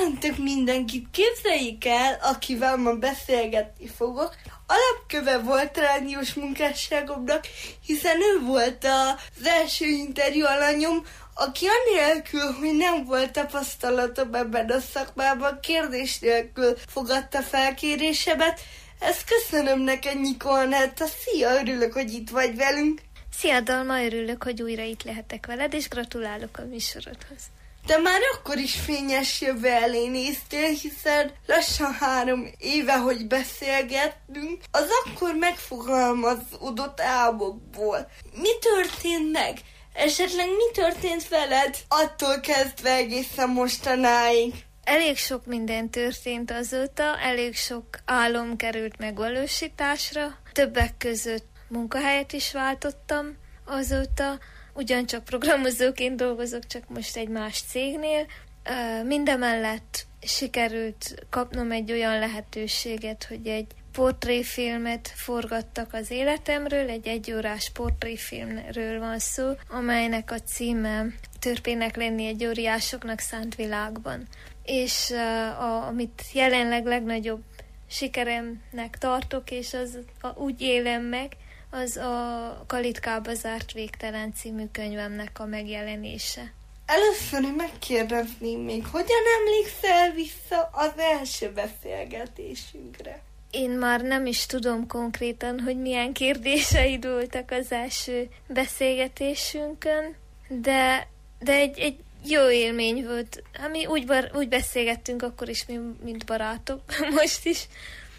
Köszöntök mindenkit, képzeljék el, akivel ma beszélgetni fogok. Alapköve volt rádiós munkásságomnak, hiszen ő volt az első interjú alanyom, aki anélkül, hogy nem volt tapasztalatom ebben a szakmában, kérdés nélkül fogadta felkérésemet. Ezt köszönöm neked, Nyiko Anetta. Szia, örülök, hogy itt vagy velünk. Szia, Dalma, örülök, hogy újra itt lehetek veled, és gratulálok a műsorodhoz. De már akkor is fényes jövő elé néztél, hiszen lassan 3 éve, hogy beszélgettünk, az akkor megfogalmazódott álmokból. Mi történt meg? Esetleg mi történt veled attól kezdve egészen mostanáig? Elég sok minden történt azóta, elég sok álom került megvalósításra, többek között munkahelyet is váltottam azóta, ugyancsak programozóként dolgozok, csak most egy más cégnél. Mindemellett sikerült kapnom egy olyan lehetőséget, hogy egy portréfilmet forgattak az életemről, egy 1 órás portréfilmről van szó, amelynek a címe Törpének lenni egy óriásoknak szánt világban. És amit jelenleg legnagyobb sikeremnek tartok, és az úgy élem meg, az a Kalitkába zárt végtelen című könyvemnek a megjelenése. Először megkérdezném még, hogyan emlékszel vissza az első beszélgetésünkre? Én már nem is tudom konkrétan, hogy milyen kérdéseid voltak az első beszélgetésünkön, de egy jó élmény volt. Mi úgy beszélgettünk akkor is, mint barátok, most is,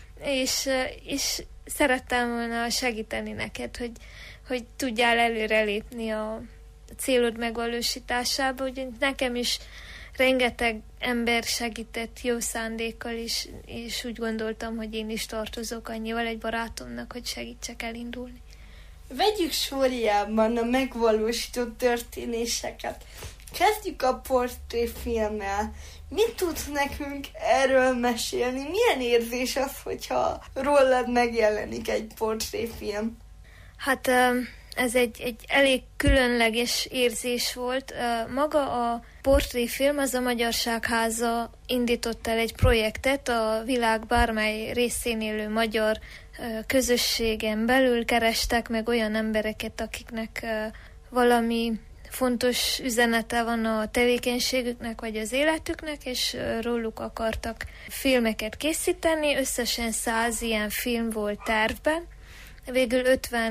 és szerettem volna segíteni neked, hogy tudjál előrelépni a célod megvalósításába, hogy nekem is rengeteg ember segített jó szándékkal is, és úgy gondoltam, hogy én is tartozok annyival egy barátomnak, hogy segítsek elindulni. Vegyük sorjában a megvalósított történéseket. Kezdjük a portréfilmmel. Mit tudsz nekünk erről mesélni? Milyen érzés az, hogyha rólad megjelenik egy portréfilm? Hát ez egy elég különleges érzés volt. Maga a portréfilm, az a Magyarságháza indított el egy projektet, a világ bármely részén élő magyar közösségen belül kerestek meg olyan embereket, akiknek valami fontos üzenete van a tevékenységüknek vagy az életüknek, és róluk akartak filmeket készíteni. Összesen 100 ilyen film volt tervben. Végül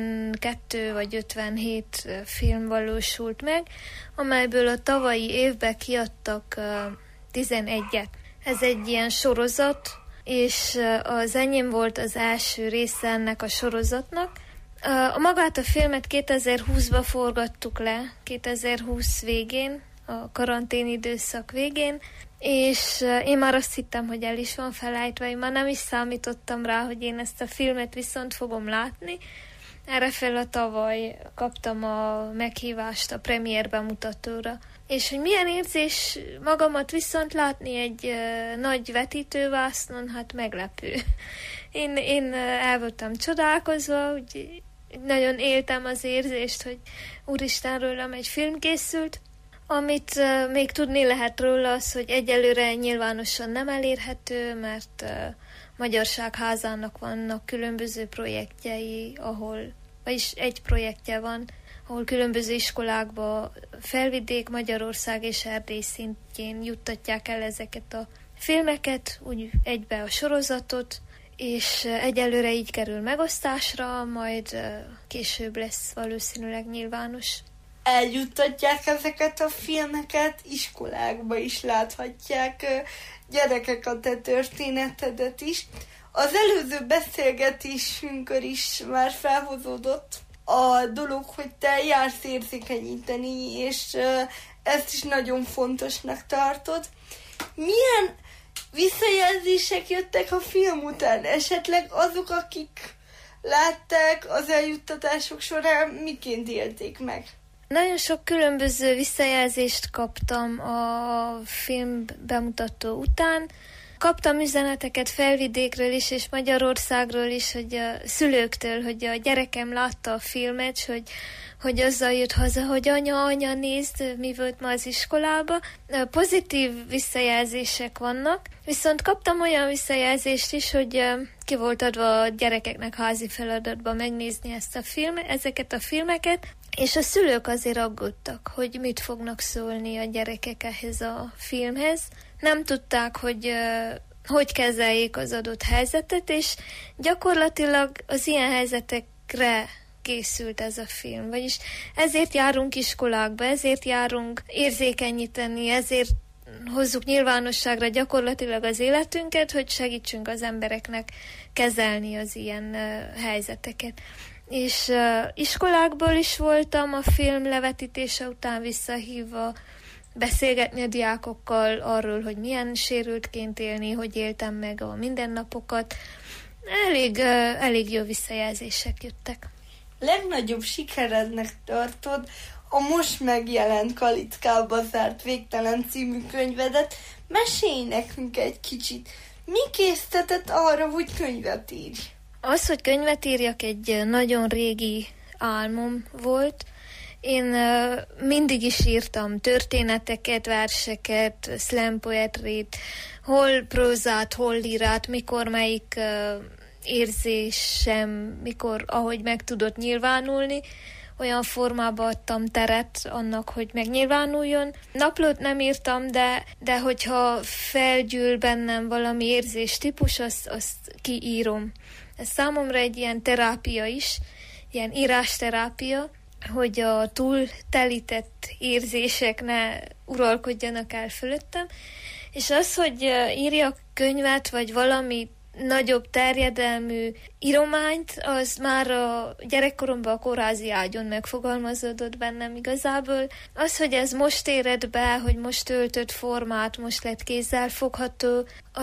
52 vagy 57 film valósult meg, amelyből a tavalyi évben kiadtak 11-et. Ez egy ilyen sorozat, és az enyém volt az első része ennek a sorozatnak. Magát a filmet 2020-ba forgattuk le, 2020 végén, a karantén időszak végén, és én már azt hittem, hogy el is van felejtve, én már nem is számítottam rá, hogy én ezt a filmet viszont fogom látni. Errefel a tavaly kaptam a meghívást a premier bemutatóra. És hogy milyen érzés magamat viszont látni egy nagy vetítővásznon, hát meglepő. Én el voltam csodálkozva, úgy nagyon éltem az érzést, hogy úristen, rólam egy film készült. Amit még tudni lehet róla az, hogy egyelőre nyilvánosan nem elérhető, mert Magyarságházának vannak különböző projektjei, vagyis egy projektje van, ahol különböző iskolákba Felvidék, Magyarország és Erdély szintjén juttatják el ezeket a filmeket, úgy egybe a sorozatot, és egyelőre így kerül megosztásra, majd később lesz valószínűleg nyilvános. Eljuttatják ezeket a filmeket, iskolákba is láthatják gyerekek a te történetedet is. Az előző beszélgetésünkön is már felhozódott a dolog, hogy te jársz érzékenyíteni, és ezt is nagyon fontosnak tartod. Milyen visszajelzések jöttek a film után? Esetleg azok, akik látták az eljuttatások során, miként élték meg? Nagyon sok különböző visszajelzést kaptam a film bemutató után. kaptam üzeneteket Felvidékről is, és Magyarországról is, hogy a szülőktől, hogy a gyerekem látta a filmet, hogy azzal jött haza, hogy anya, nézd, mi volt ma az iskolába. Pozitív visszajelzések vannak, viszont kaptam olyan visszajelzést is, hogy ki volt adva a gyerekeknek házi feladatba megnézni ezeket a filmeket, és a szülők azért aggódtak, hogy mit fognak szólni a gyerekek ehhez a filmhez. Nem tudták, hogy kezeljék az adott helyzetet, és gyakorlatilag az ilyen helyzetekre készült ez a film. Vagyis ezért járunk iskolákba, ezért járunk érzékenyíteni, ezért hozzuk nyilvánosságra gyakorlatilag az életünket, hogy segítsünk az embereknek kezelni az ilyen helyzeteket. És iskolákból is voltam a film levetítése után visszahívva beszélgetni a diákokkal arról, hogy milyen sérültként élni, hogy éltem meg a mindennapokat. Elég jó visszajelzések jöttek. Legnagyobb sikerednek tartod a most megjelent Kalitkába zárt Végtelen című könyvedet. Mesélj nekünk egy kicsit. Mi késztetett arra, hogy könyvet írj? Az, hogy könyvet írjak, egy nagyon régi álmom volt. Én mindig is írtam történeteket, verseket, slam poetryt, hol prózát, hol lírát, mikor melyik érzésem, mikor, ahogy meg tudott nyilvánulni, olyan formába adtam teret annak, hogy megnyilvánuljon. Naplót nem írtam, de hogyha felgyűl bennem valami érzéstípus, azt kiírom. Ez számomra egy ilyen terápia is, ilyen írásterápia, hogy a túl telített érzések ne uralkodjanak el fölöttem. És az, hogy írjak könyvet, vagy valami nagyobb terjedelmű írományt, az már a gyerekkoromban a kórházi ágyon megfogalmazódott bennem igazából. Az, hogy ez most éred be, hogy most öltött formát, most lett kézzel fogható,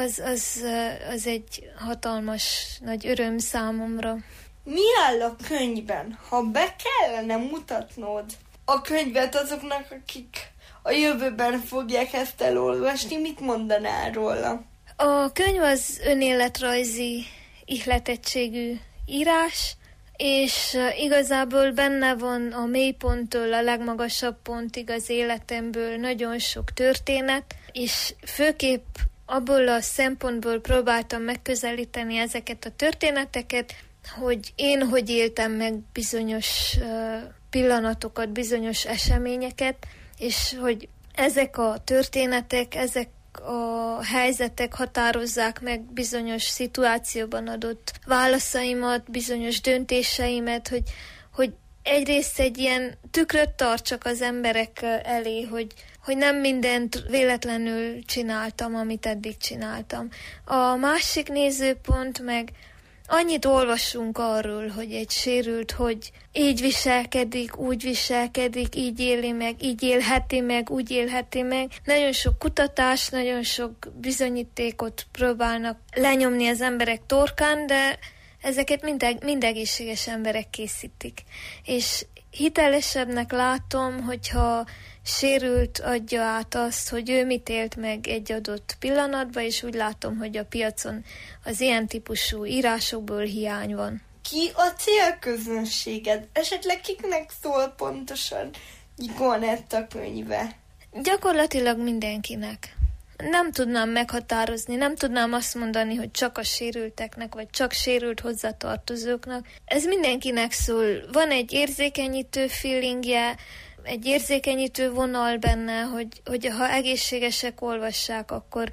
az egy hatalmas nagy öröm számomra. Mi áll a könyvben? Ha be kellene mutatnod a könyvet azoknak, akik a jövőben fogják ezt elolvasni, mit mondanál róla? A könyv az önéletrajzi ihletettségű írás, és igazából benne van a mélyponttól a legmagasabb pontig az életemből nagyon sok történet, és főképp abból a szempontból próbáltam megközelíteni ezeket a történeteket, hogy én hogy éltem meg bizonyos pillanatokat, bizonyos eseményeket, és hogy ezek a történetek, ezek a helyzetek határozzák meg bizonyos szituációban adott válaszaimat, bizonyos döntéseimet, hogy egyrészt egy ilyen tükröt tartsak az emberek elé, hogy nem mindent véletlenül csináltam, amit eddig csináltam. A másik nézőpont meg annyit olvasunk arról, hogy egy sérült, hogy így viselkedik, úgy viselkedik, így éli meg, így élheti meg, úgy élheti meg. Nagyon sok kutatás, nagyon sok bizonyítékot próbálnak lenyomni az emberek torkán, de ezeket mind egészséges emberek készítik. És hitelesebbnek látom, hogyha sérült adja át azt, hogy ő mit élt meg egy adott pillanatban, és úgy látom, hogy a piacon az ilyen típusú írásokból hiány van. Ki a célközönséged? Esetleg kiknek szól pontosan Nikonetta könyve? Gyakorlatilag mindenkinek. Nem tudnám meghatározni, nem tudnám azt mondani, hogy csak a sérülteknek, vagy csak sérült hozzátartozóknak. Ez mindenkinek szól. Van egy érzékenyítő feelingje, egy érzékenyítő vonal benne, hogy ha egészségesek olvassák, akkor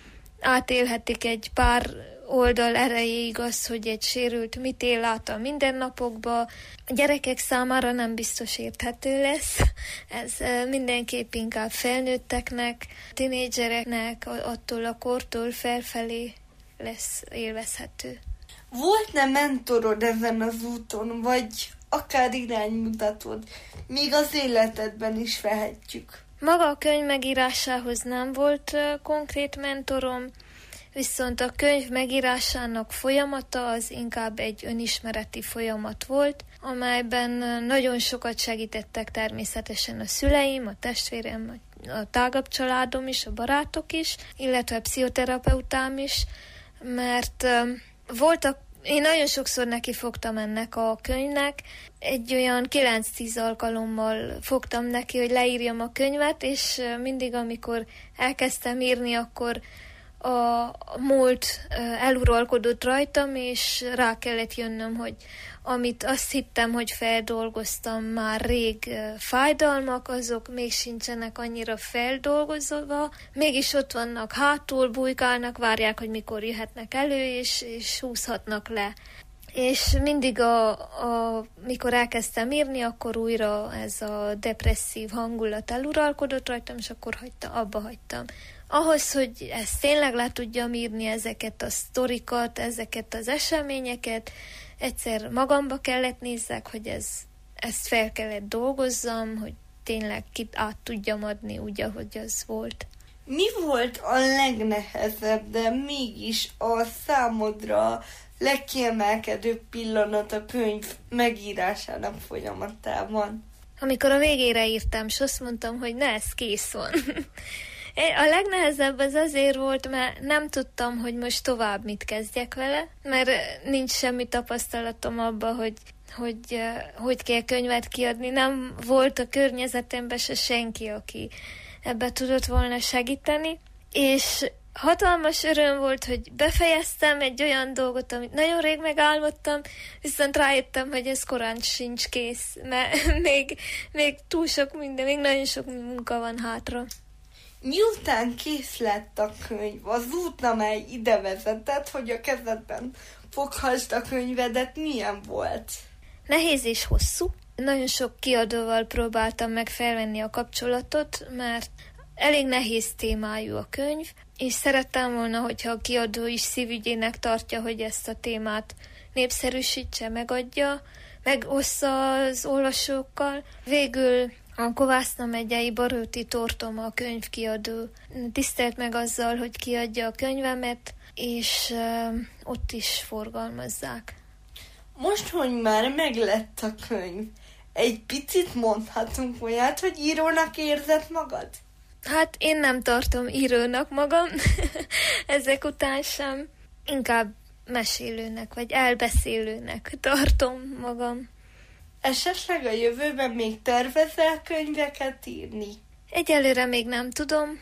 átélhetik egy pár oldal erejéig az, hogy egy sérült mit él át a mindennapokba. A gyerekek számára nem biztos érthető lesz. Ez mindenképp inkább felnőtteknek, tinédzsereknek, attól a kortól felfelé lesz élvezhető. Volt-e mentorod ezen az úton, vagy akár iránymutatod? Még az életedben is vehetjük. Maga a könyv megírásához nem volt konkrét mentorom, viszont a könyv megírásának folyamata az inkább egy önismereti folyamat volt, amelyben nagyon sokat segítettek természetesen a szüleim, a testvérem, a a tágabb családom is, a barátok is, illetve a pszichoterapeutám is, mert én nagyon sokszor neki fogtam ennek a könyvnek, egy olyan 9-10 alkalommal fogtam neki, hogy leírjam a könyvet, és mindig, amikor elkezdtem írni, akkor a múlt eluralkodott rajtam, és rá kellett jönnöm, hogy amit azt hittem, hogy feldolgoztam már rég fájdalmak, azok még sincsenek annyira feldolgozva, mégis ott vannak hátul, bujkálnak, várják, hogy mikor jöhetnek elő, és húzhatnak le. És mindig, mikor elkezdtem írni, akkor újra ez a depresszív hangulat eluralkodott rajtam, és akkor abba hagytam. Ahhoz, hogy ezt tényleg le tudjam írni, ezeket a sztorikat, ezeket az eseményeket, egyszer magamba kellett nézzek, hogy ezt fel kellett dolgozzam, hogy tényleg át tudjam adni úgy, ahogy az volt. Mi volt a legnehezebb, de mégis a számodra legkiemelkedőbb pillanat a könyv megírásának folyamatában? Amikor a végére írtam, és azt mondtam, hogy ez kész van. A legnehezebb az azért volt, mert nem tudtam, hogy most tovább mit kezdjek vele, mert nincs semmi tapasztalatom abban, hogy kell könyvet kiadni. Nem volt a környezetemben se senki, aki ebbe tudott volna segíteni, és hatalmas öröm volt, hogy befejeztem egy olyan dolgot, amit nagyon rég megálmodtam, viszont rájöttem, hogy ez korán sincs kész, mert még túl sok minden, még nagyon sok munka van hátra. Miután kész lett a könyv, az út, amely ide vezetett, hogy a kezedben foghasd a könyvedet, milyen volt? Nehéz és hosszú. Nagyon sok kiadóval próbáltam meg felvenni a kapcsolatot, mert elég nehéz témájú a könyv, és szerettem volna, hogyha a kiadó is szívügyének tartja, hogy ezt a témát népszerűsítse, megadja, megossza az olvasókkal. Végül a Kovászna megyei Baróti Tortoma, a könyvkiadó tisztelt meg azzal, hogy kiadja a könyvemet, és ott is forgalmazzák. Most, hogy már meglett a könyv, egy picit mondhatunk olyat, hogy írónak érzed magad? Hát én nem tartom írónak magam, ezek után sem. Inkább mesélőnek, vagy elbeszélőnek tartom magam. Esetleg a jövőben még tervezel könyveket írni? Egyelőre még nem tudom.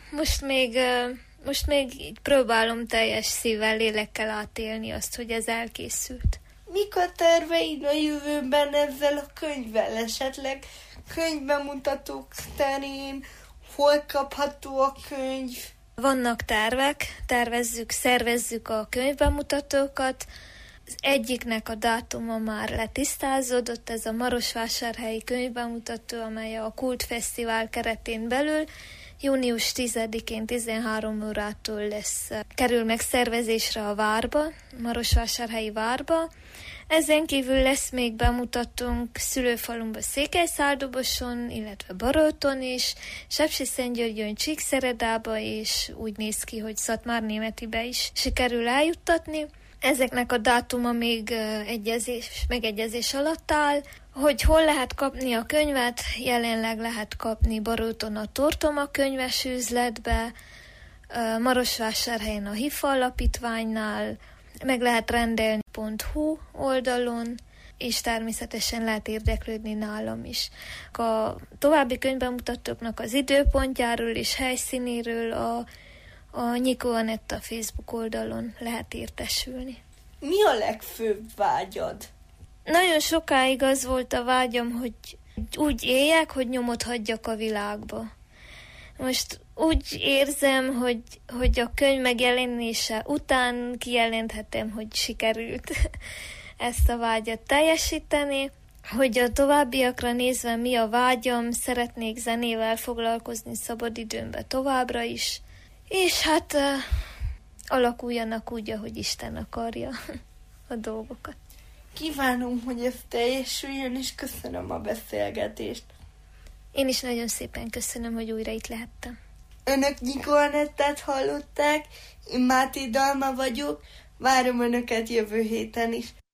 Most még így próbálom teljes szívvel, lélekkel átélni azt, hogy ez elkészült. Mik a terveid a jövőben ezzel a könyvvel? Esetleg könyvbemutatók terén? Hol kapható a könyv? Vannak tervek, szervezzük a könyvbemutatókat. Az egyiknek a dátuma már letisztázódott, ez a Marosvásárhelyi könyvbemutató, amely a Kult Fesztivál keretén belül június 10-én 13 órától kerül megszervezésre a Várba, Marosvásárhelyi Várba. Ezen kívül lesz még bemutatónk szülőfalumba Székelyszárdoboson, illetve Baróton is, Sepsiszentgyörgyön, Csíkszeredába, és úgy néz ki, hogy Szatmárnémetibe is sikerül eljuttatni. Ezeknek a dátuma még megegyezés alatt áll. Hogy hol lehet kapni a könyvet, jelenleg lehet kapni Baróton a Tortoma könyves üzletbe, Marosvásárhelyen a HIFA alapítványnál, meg lehet rendelni .hu oldalon, és természetesen lehet érdeklődni nálam is. A további könyvbemutatóknak az időpontjáról és helyszínéről a Nyikó Anetta Facebook oldalon lehet értesülni. Mi a legfőbb vágyad? Nagyon sokáig az volt a vágyam, hogy úgy éljek, hogy nyomot hagyjak a világba. Most úgy érzem, hogy a könyv megjelenése után kijelenthetem, hogy sikerült ezt a vágyat teljesíteni. Hogy a továbbiakra nézve mi a vágyam, szeretnék zenével foglalkozni szabadidőmben továbbra is, és hát alakuljanak úgy, ahogy Isten akarja a dolgokat. Kívánom, hogy ez teljesüljön, és köszönöm a beszélgetést. Én is nagyon szépen köszönöm, hogy újra itt lehettem. Önök Nyikó Anettát hallották, én Máté Dalma vagyok, várom Önöket jövő héten is.